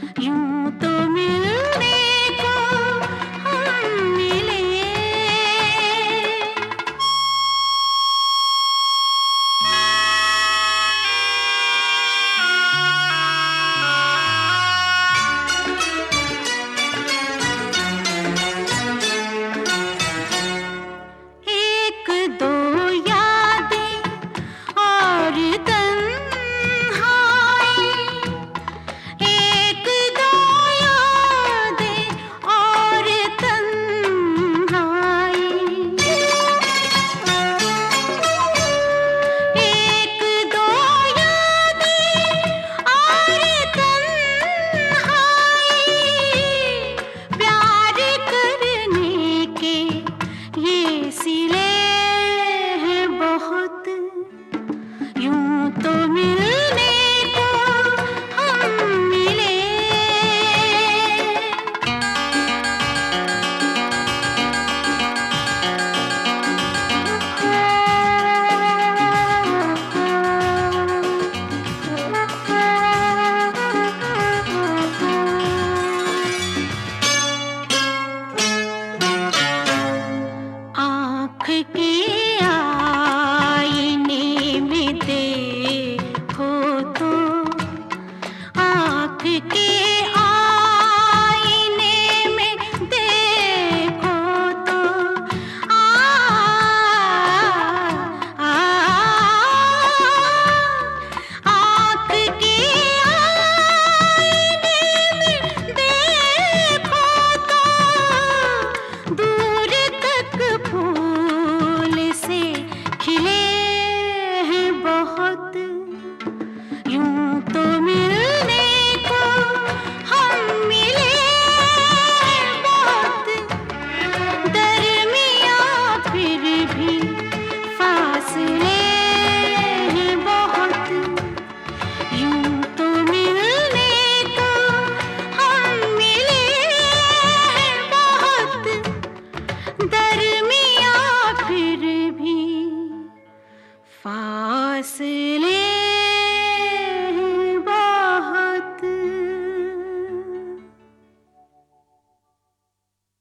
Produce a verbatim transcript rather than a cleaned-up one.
यूं तो मिलने को हम मिले। एक दो यादें और तन्हाई, एक दो यादें और तन्हाई, एक दो यादें और तन्हाई, प्यार करने के ये सिले हैं बहुत। यूं तो मिलने को हम मिले। आँख के आईने में देखो तो, आँख के आईने में देखो तो, आ, आ, आँख के आईने में देखो तो, दूर तक फूल से खिले हैं बहुत। यूं तो मिलने को हम मिले बहुत, दरमियाँ फिर भी फासले हैं बहुत। यूं तो मिलने को हम मिले बहुत, दरमियाँ फिर भी फासले